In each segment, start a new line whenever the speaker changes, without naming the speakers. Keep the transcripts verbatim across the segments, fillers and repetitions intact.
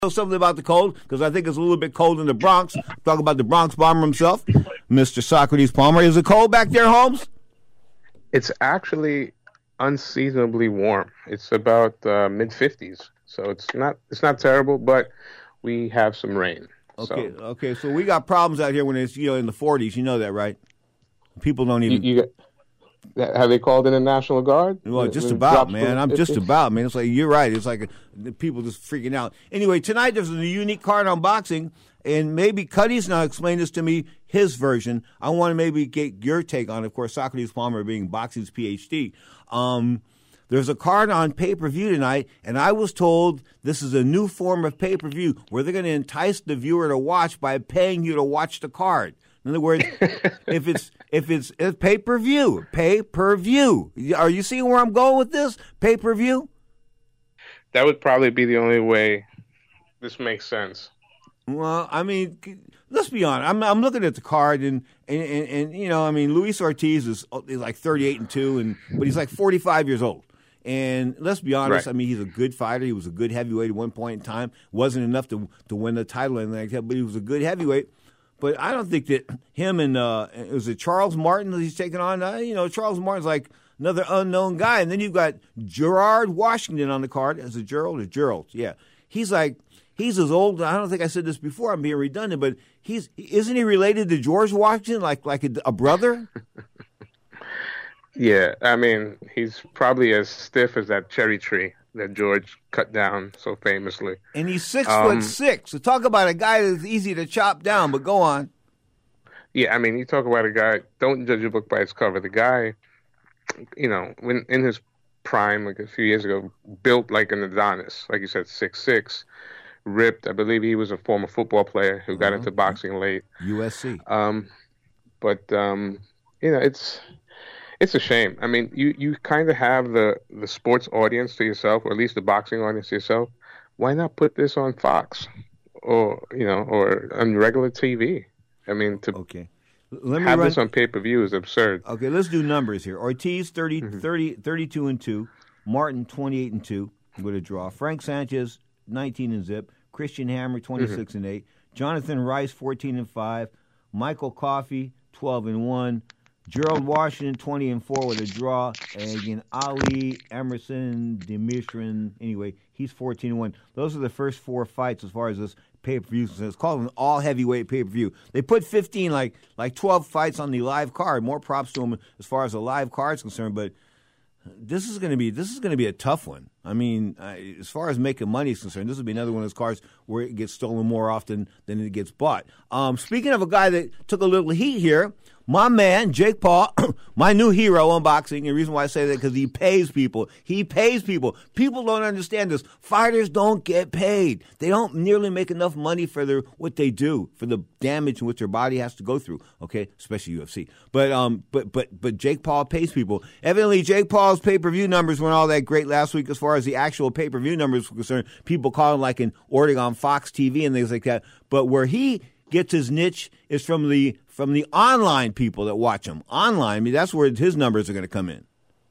know something about the cold? Because I think it's a little bit cold in the Bronx. Talk about the Bronx Bomber himself, Mister Socrates Palmer. Is it cold back there, Holmes?
It's actually unseasonably warm. It's about uh, mid fifties, so it's not it's not terrible, but we have some rain.
Okay,
so.
okay. So we got problems out here when it's you know in the forties. You know that, right? People don't even.
You, you got, have they called in the National Guard?
Well, just about, man. I'm just about, man. It's like you're right. It's like uh, people just freaking out. Anyway, tonight there's a unique card on boxing, and maybe Cuddy's now explain this to me, his version. I want to maybe get your take on it. Of course, Socrates Palmer being boxing's P H D. Um, there's a card on pay-per-view tonight, and I was told this is a new form of pay-per-view where they're going to entice the viewer to watch by paying you to watch the card. In other words, if it's if it's, it's pay-per-view, pay-per-view. Are you seeing where I'm going with this? Pay-per-view?
That would probably be the only way this makes sense.
Well, I mean, let's be honest. I'm I'm looking at the card, and and, and, and you know, I mean, Luis Ortiz is, is like thirty-eight and two, and but he's like forty-five years old. And let's be honest. Right. I mean, he's a good fighter. He was a good heavyweight at one point in time. Wasn't enough to to win the title or anything like that, but he was a good heavyweight. But I don't think that him and uh, was it Charles Martin that he's taking on? Uh, you know, Charles Martin's like another unknown guy, and then you've got Gerard Washington on the card. Is it Gerald or Gerald? Yeah, he's like. He's as old. I don't think I said this before. I'm being redundant, but he's isn't he related to George Washington, like like a, a brother?
Yeah, I mean he's probably as stiff as that cherry tree that George cut down so famously.
And he's six
um,
foot six. So talk about a guy that's easy to chop down. But go on.
Yeah, I mean you talk about a guy. Don't judge a book by its cover. The guy, you know, when in his prime, like a few years ago, built like an Adonis, like you said, six six. Ripped. I believe he was a former football player who got uh-huh. into boxing late.
U S C.
Um, but um, you know, it's it's a shame. I mean, you, you kind of have the, the sports audience to yourself, or at least the boxing audience to yourself. Why not put this on Fox, or you know, or on regular T V? I mean, to
okay. Let me
have
run...
this on pay per view is absurd.
Okay, let's do numbers here. Ortiz thirty, mm-hmm. thirty, thirty-two and two. Martin twenty-eight and two with a draw. Frank Sanchez nineteen and zip. Christian Hammer twenty-six mm-hmm. and eight. Jonathan Rice fourteen and five. Michael Coffey twelve and one. Gerald Washington twenty and four with a draw. And again, Ali Emerson Demirstrin, anyway, he's fourteen and one. Those are the first four fights as far as this pay-per-view. It's called an all heavyweight pay-per-view. They put fifteen, like like twelve fights on the live card. More props to them as far as the live card is concerned, but This is going to be this is going to be a tough one. I mean, uh, as far as making money is concerned, this will be another one of those cars where it gets stolen more often than it gets bought. Um, speaking of a guy that took a little heat here, my man Jake Paul, my new hero on boxing. The reason why I say that because he pays people. He pays people. People don't understand this. Fighters don't get paid. They don't nearly make enough money for their what they do, for the damage in which their body has to go through. Okay, especially U F C. But um, but but but Jake Paul pays people. Evidently, Jake Paul's pay-per-view numbers weren't all that great last week as far as the actual pay-per-view numbers were concerned. People call him like an ordering on Fox T V and things like that. But where he gets his niche is from the from the online people that watch him. Online, I mean, that's where his numbers are going to come in.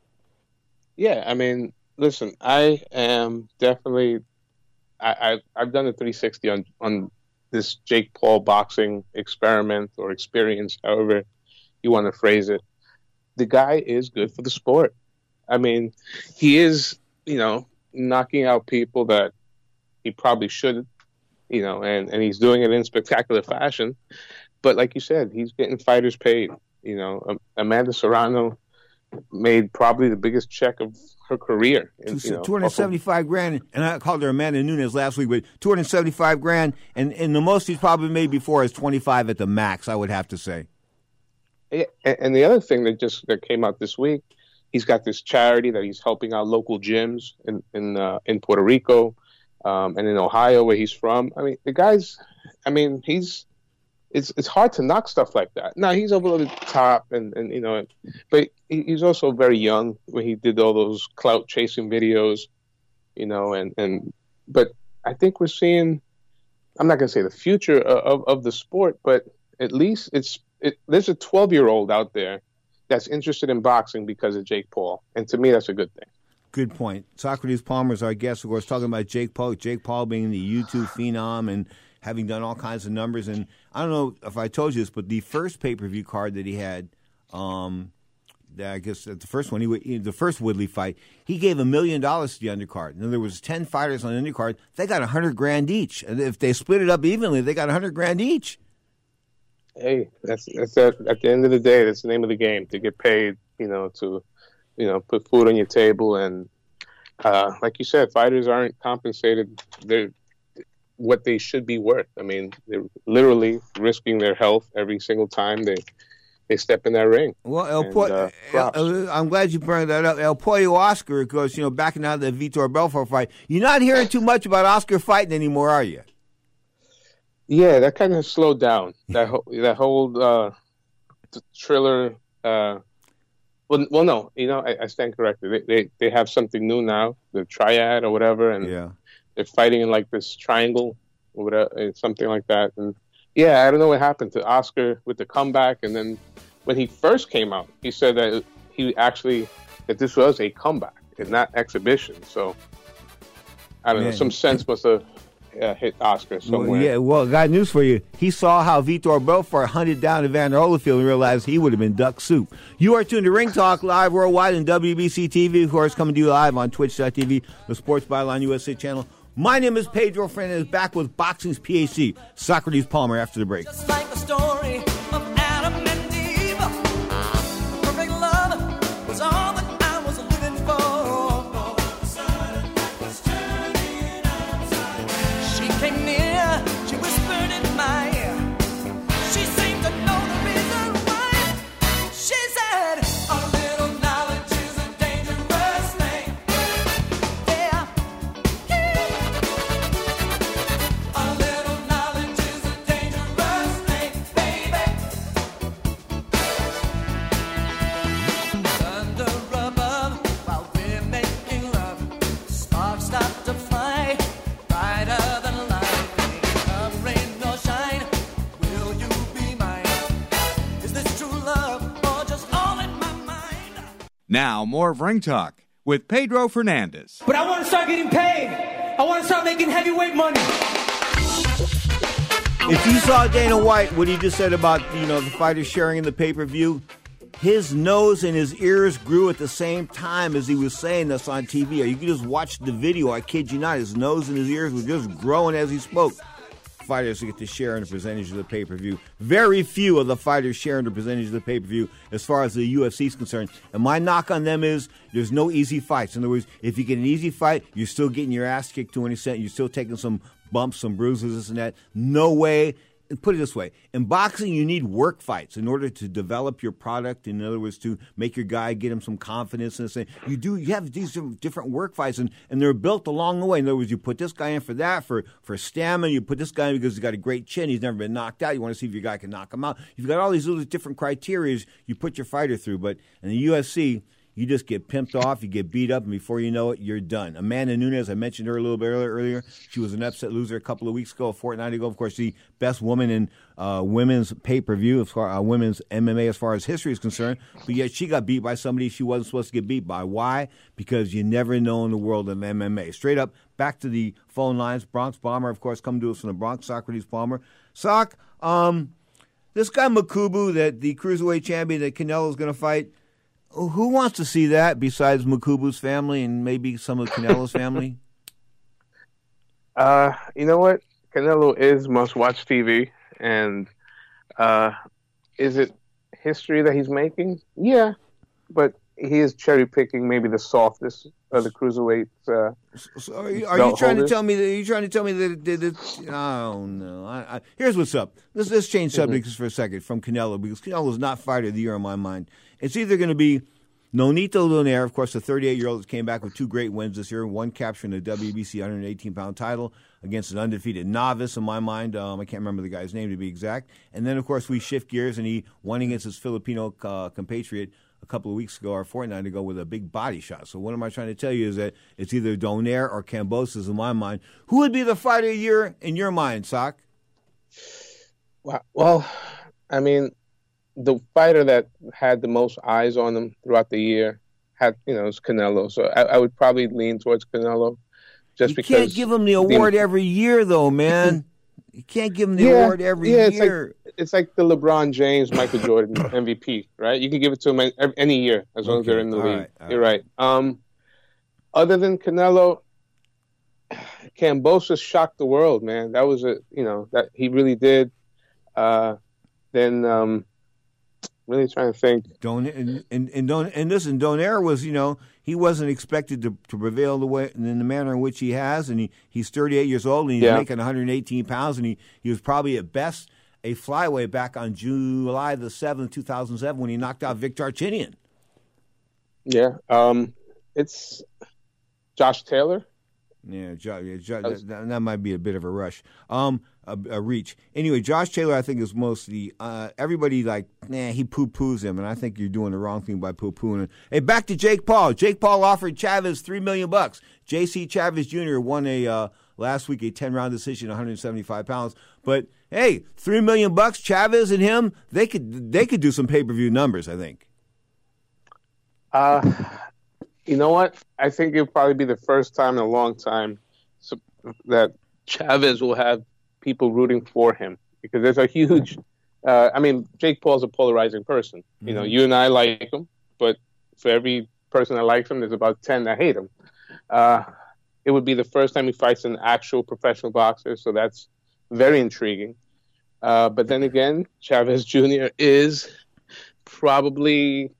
Yeah, I mean, listen, I am definitely I, I I've done a three sixty on on this Jake Paul boxing experiment or experience, however you want to phrase it. The guy is good for the sport. I mean, he is, you know, knocking out people that he probably shouldn't, you know, and, and he's doing it in spectacular fashion. But like you said, he's getting fighters paid. You know, um, Amanda Serrano made probably the biggest check of her career. In, you know,
two hundred seventy-five grand, and I called her Amanda Nunes last week, but two hundred seventy-five grand, and, and the most he's probably made before is twenty-five at the max, I would have to say.
Yeah, and the other thing that just that came out this week, he's got this charity that he's helping out local gyms in in uh, in Puerto Rico um, and in Ohio, where he's from. I mean, the guy's, I mean, he's, it's it's hard to knock stuff like that. Now, he's over the top, and, and you know, but he's also very young when he did all those clout chasing videos, you know, and, and but I think we're seeing, I'm not going to say the future of, of the sport, but at least it's, it, there's a twelve-year-old out there that's interested in boxing because of Jake Paul. And to me, that's a good thing.
Good point. Socrates Palmer is our guest, of course, talking about Jake Paul. Jake Paul being the YouTube phenom and having done all kinds of numbers. And I don't know if I told you this, but the first pay-per-view card that he had, um, I guess the first one, he the first Woodley fight, he gave a million dollars to the undercard. And there was ten fighters on the undercard. They got a hundred grand each. And if they split it up evenly, they got a hundred grand each.
Hey, that's that's at, at the end of the day, that's the name of the game. To get paid, you know, to you know put food on your table, and uh, like you said, fighters aren't compensated. They're what they should be worth. I mean, they're literally risking their health every single time they. They step in that ring.
Well, El
and,
po-
uh,
El, I'm glad you brought that up. El Pollo Oscar, because, you know, backing out of the Vitor Belfort fight, you're not hearing too much about Oscar fighting anymore, are you?
Yeah, that kind of slowed down. That whole, that whole uh, thriller. Uh, well, well, no, you know, I, I stand corrected. They, they they have something new now, the triad or whatever, and
yeah.
they're fighting in like this triangle or whatever, something like that. And yeah, I don't know what happened to Oscar with the comeback, and then. When he first came out, he said that he actually that this was a comeback and not exhibition. So I don't Man. know. Some sense must have uh, hit Oscar somewhere.
Well, yeah. Well, got news for you. He saw how Vitor Belfort hunted down Evander Holyfield and realized he would have been duck soup. You are tuned to Ring Talk live worldwide and W B C T V, of course, coming to you live on Twitch dot T V, the Sports Byline U S A channel. My name is Pedro Fernandez, back with Boxing's P H D, Socrates Palmer, after the break.
Just like the story of Adam and all that I was living for. She came near, she whispered in my ear. She seemed to know the reason why. She said, a little knowledge is a dangerous thing. Yeah. A little knowledge is a dangerous thing, baby.
Now, more of Ring Talk with Pedro Fernandez.
But I want to start getting paid. I want to start making heavyweight money.
If you saw Dana White, what he just said about, you know, the fighters sharing in the pay-per-view, his nose and his ears grew at the same time as he was saying this on T V. Or you can just watch the video. I kid you not. His nose and his ears were just growing as he spoke. Fighters get to share in the percentage of the pay-per-view. Very few of the fighters share in the percentage of the pay-per-view as far as the U F C is concerned. And my knock on them is there's no easy fights. In other words, if you get an easy fight, you're still getting your ass kicked to an extent. You're still taking some bumps, some bruises, this and that. No way. Put it this way. In boxing, you need work fights in order to develop your product. In other words, to make your guy, get him some confidence. And say, you do, you have these different work fights, and, and they're built along the way. In other words, you put this guy in for that, for, for stamina. You put this guy in because he's got a great chin. He's never been knocked out. You want to see if your guy can knock him out. You've got all these little different criteria you put your fighter through. But in the U F C, you just get pimped off, you get beat up, and before you know it, you're done. Amanda Nunes, I mentioned her a little bit earlier. She was an upset loser a couple of weeks ago, a fortnight ago. Of course, the best woman in uh, women's pay-per-view, as far uh, women's M M A as far as history is concerned. But yet she got beat by somebody she wasn't supposed to get beat by. Why? Because you never know in the world of M M A. Straight up, back to the phone lines. Bronx Bomber, of course, come to us from the Bronx, Socrates Palmer. Sock, um, this guy Makubu, that the cruiserweight champion that Canelo's going to fight, who wants to see that besides Makubu's family and maybe some of Canelo's family?
Uh, you know what? Canelo is must-watch T V, and uh, is it history that he's making? Yeah, but he is cherry-picking maybe the softest of the cruiserweights. Uh,
so are you, are you trying holders? to tell me that? Are you trying to tell me that? that, that oh no! I, I, here's what's up. Let's let's change subjects mm-hmm. for a second from Canelo, because Canelo is not fighter of the year in my mind. It's either going to be Nonito Donaire, of course, the thirty-eight-year-old that came back with two great wins this year, one capturing the W B C one eighteen pound title against an undefeated novice, in my mind. Um, I can't remember the guy's name to be exact. And then, of course, we shift gears, and he won against his Filipino uh, compatriot a couple of weeks ago or a fortnight ago with a big body shot. So what am I trying to tell you is that it's either Donaire or Kambosos in my mind. Who would be the fighter of the year in your mind, Sock?
Well, I mean, the fighter that had the most eyes on him throughout the year had, you know, it's Canelo. So I, I would probably lean towards Canelo. Just
you
because
can't give him the award
the,
every year, though, man. You can't give him the
yeah,
award every
yeah, it's
year.
Like, it's like the LeBron James, Michael Jordan M V P, right? You can give it to him any year as long
okay.
as they're in the
all
league.
Right,
You're right. right. Um, other than Canelo, Kambosos shocked the world, man. That was a, you know, that he really did. Uh, then, um, really trying to think.
Don and and and, Don, and listen, Donaire was, you know, he wasn't expected to, to prevail the way in the manner in which he has, and he, he's thirty-eight years old and he's
yeah.
making one hundred eighteen pounds, and he, he was probably at best a flyweight back on July the seventh, two thousand seven, when he knocked out Victor Archinian.
Yeah, um, it's Josh Taylor.
Yeah, Josh, yeah Josh, that, that might be a bit of a rush, um, a, a reach. Anyway, Josh Taylor, I think, is mostly uh, everybody like, nah, he poo-poos him, and I think you're doing the wrong thing by poo-pooing him. Hey, back to Jake Paul. Jake Paul offered Chavez three million bucks. J C Chavez Junior won a uh, last week a ten-round decision, one hundred seventy-five pounds. But hey, three million bucks, Chavez and him, they could they could do some pay-per-view numbers, I think.
Uh. You know what? I think it'll probably be the first time in a long time so, that Chavez will have people rooting for him, because there's a huge. Uh, I mean, Jake Paul's a polarizing person. Mm-hmm. You know, you and I like him, but for every person that likes him, there's about ten that hate him. Uh, it would be the first time he fights an actual professional boxer, so that's very intriguing. Uh, but then again, Chavez Junior is probably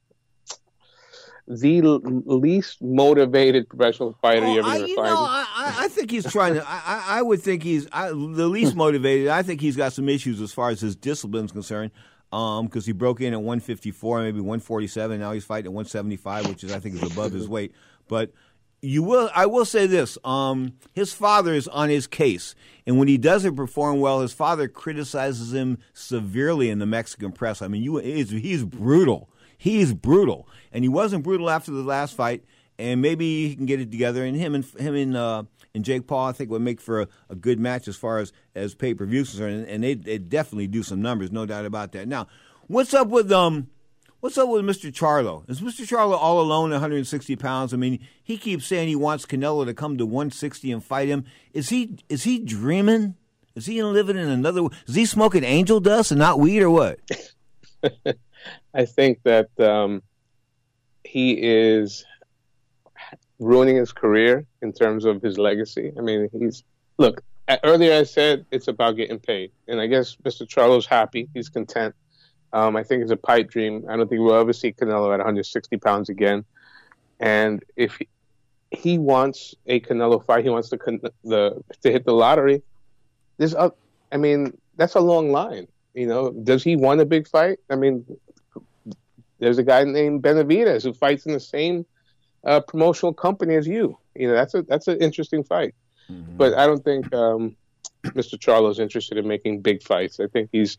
the l- least motivated professional fighter
oh,
you're ever
going
to
to
find.
Know, I, I think he's trying to. I, I would think he's I, the least motivated. I think he's got some issues as far as his discipline is concerned. Um, because he broke in at one fifty-four, maybe one forty-seven. Now he's fighting at one seventy-five, which is I think is above his weight. But you will, I will say this: um, his father is on his case, and when he doesn't perform well, his father criticizes him severely in the Mexican press. I mean, you, he's, he's brutal. He's brutal, and he wasn't brutal after the last fight. And maybe he can get it together. And him and him and uh, and Jake Paul, I think, would make for a, a good match as far as, as pay per views concerned. And they they definitely do some numbers, no doubt about that. Now, what's up with um, what's up with Mister Charlo? Is Mister Charlo all alone at one hundred sixty pounds? I mean, he keeps saying he wants Canelo to come to one sixty and fight him. Is he is he dreaming? Is he living in another? Is he smoking angel dust and not weed or what?
I think that um, he is ruining his career in terms of his legacy. I mean, he's look. Earlier I said it's about getting paid, and I guess Mister Charlo's happy. He's content. Um, I think it's a pipe dream. I don't think we'll ever see Canelo at one hundred sixty pounds again. And if he, he wants a Canelo fight, he wants the the to hit the lottery. There's, a, I mean, that's a long line. You know, does he want a big fight? I mean, there's a guy named Benavidez who fights in the same uh, promotional company as you. You know, that's a that's an interesting fight. Mm-hmm. But I don't think um, Mister Charlo's interested in making big fights. I think he's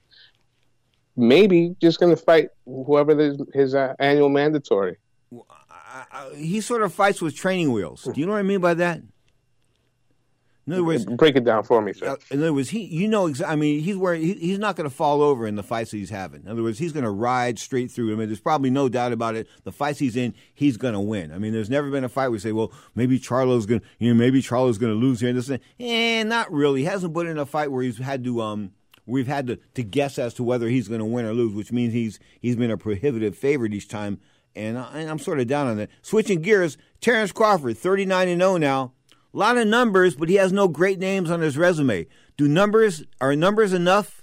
maybe just going to fight whoever his, his uh, annual mandatory.
I, I, he sort of fights with training wheels. Do you know what I mean by that? In other words,
break it down for me, sir.
In other words, he, you know, exa- I mean, he's where he, he's not going to fall over in the fights that he's having. In other words, he's going to ride straight through. I mean, there's probably no doubt about it. The fights he's in, he's going to win. I mean, there's never been a fight where you say, well, maybe Charlo's going to, you know, maybe Charlo's going to lose here and this and that. Eh, not really. He hasn't put in a fight where he's had to, um, we've had to, to guess as to whether he's going to win or lose, which means he's he's been a prohibitive favorite each time. And, I, and I'm sort of down on that. Switching gears, Terrence Crawford, thirty-nine and oh now. A lot of numbers, but he has no great names on his resume. Do numbers are numbers enough?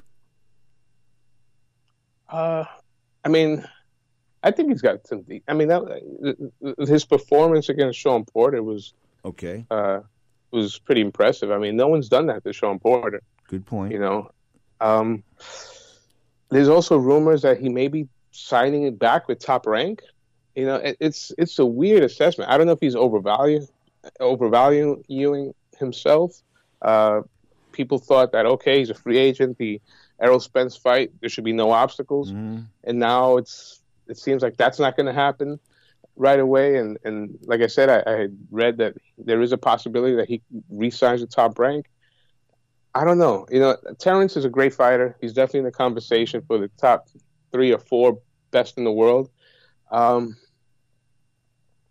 Uh, I mean, I think he's got some. I mean, that, his performance against Sean Porter was
okay.
Uh, was pretty impressive. I mean, no one's done that to Sean Porter.
Good point.
You know, um, there's also rumors that he may be signing it back with Top Rank. You know, it, it's it's a weird assessment. I don't know if he's overvalued. overvaluing himself. Uh, people thought that, okay, he's a free agent, the Errol Spence fight, there should be no obstacles. Mm-hmm. And now it's it seems like that's not going to happen right away. And, and like I said, I, I had read that there is a possibility that he re-signs with Top Rank. I don't know. You know, Terrence is a great fighter. He's definitely in the conversation for the top three or four best in the world. Um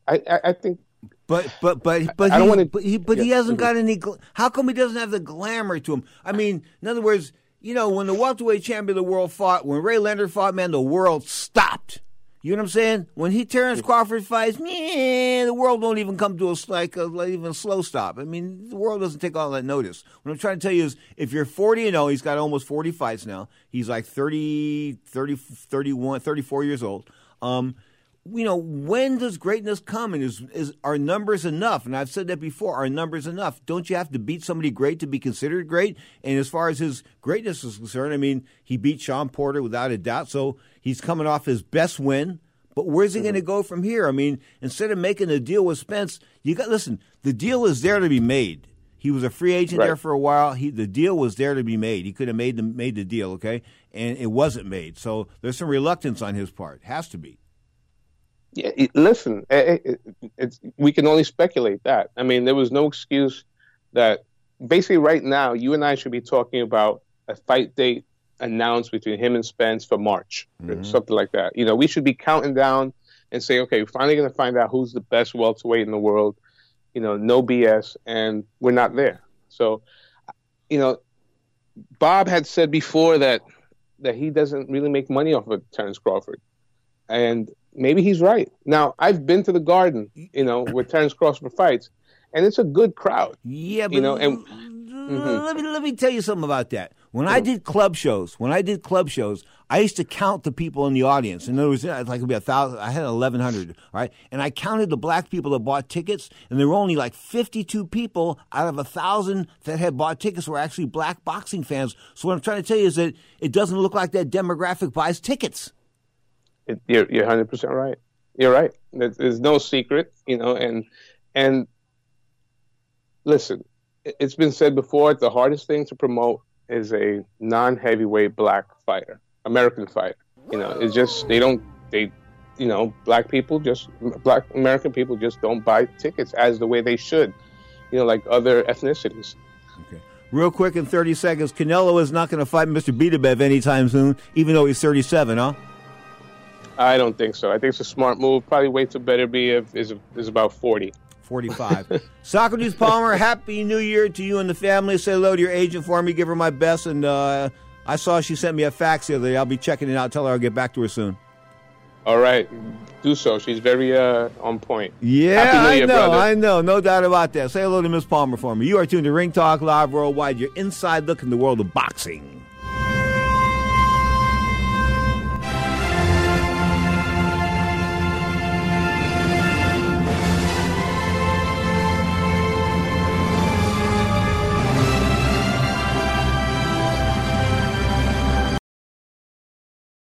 I, I, I think.
But but but but
I don't
he,
wanna-
but he but he
yeah.
hasn't got any. gl- How come he doesn't have the glamour to him? I mean, in other words, you know, when the welterweight champion of the world fought, when Ray Leonard fought, man, the world stopped. You know what I'm saying? When he Terrence Crawford fights, man, the world don't even come to a like a like even a slow stop. I mean, the world doesn't take all that notice. What I'm trying to tell you is, if you're forty and oh, he's got almost forty fights now. He's like thirty, thirty, thirty-one, thirty-four years old. Um, you know, when does greatness come? And is, is are numbers enough? And I've said that before. Are numbers enough? Don't you have to beat somebody great to be considered great? And as far as his greatness is concerned, I mean, he beat Sean Porter without a doubt. So he's coming off his best win. But where's he going to go from here? I mean, instead of making a deal with Spence, you got listen. The deal is there to be made. He was a free agent
Right.
there for a while. He the deal was there to be made. He could have made the made the deal, okay, and it wasn't made. So there's some reluctance on his part. Has to be.
Yeah, it- listen, it, it, it's, we can only speculate that. I mean, there was no excuse that basically right now you and I should be talking about a fight date announced between him and Spence for March, or something like that. You know, we should be counting down and say, okay, we're finally going to find out who's the best welterweight in the world. You know, no B S, and we're not there. So, you know, Bob had said before that that he doesn't really make money off of Terrence Crawford, and maybe he's right. Now, I've been to the Garden, you know, where Terrence Crawford fights, and it's a good crowd.
Yeah, but
You know, and-
let me let me tell you something about that. When I did club shows, when I did club shows, I used to count the people in the audience. In other words, like it'd be a thousand. I had eleven hundred, all right, and I counted the black people that bought tickets, and there were only like fifty-two people out of a thousand that had bought tickets were actually black boxing fans. So what I'm trying to tell you is that it doesn't look like that demographic buys tickets.
It, you're you're one hundred percent right. You're right. There's, there's no secret, you know, and and listen, it- it's been said before, the hardest thing to promote is a non-heavyweight black fighter, American fighter. You know, it's just they don't they you know, black people just black American people just don't buy tickets as the way they should, you know, like other ethnicities.
Okay. Real quick in thirty seconds, Canelo is not going to fight Mister Beterbiev anytime soon, even though he's thirty-seven, huh?
I don't think so. I think it's a smart move. Probably wait till Beterbiev is is about forty.
forty-five. Socrates Palmer, Happy New Year to you and the family. Say hello to your agent for me. Give her my best. And uh, I saw she sent me a fax the other day. I'll be checking it out. Tell her I'll get back to her soon.
All right, do so. She's very uh, on point.
Yeah,
Happy New
I
Year,
know,
brother.
I know. No doubt about that. Say hello to Miss Palmer for me. You are tuned to Ring Talk Live Worldwide, your inside look in the world of boxing.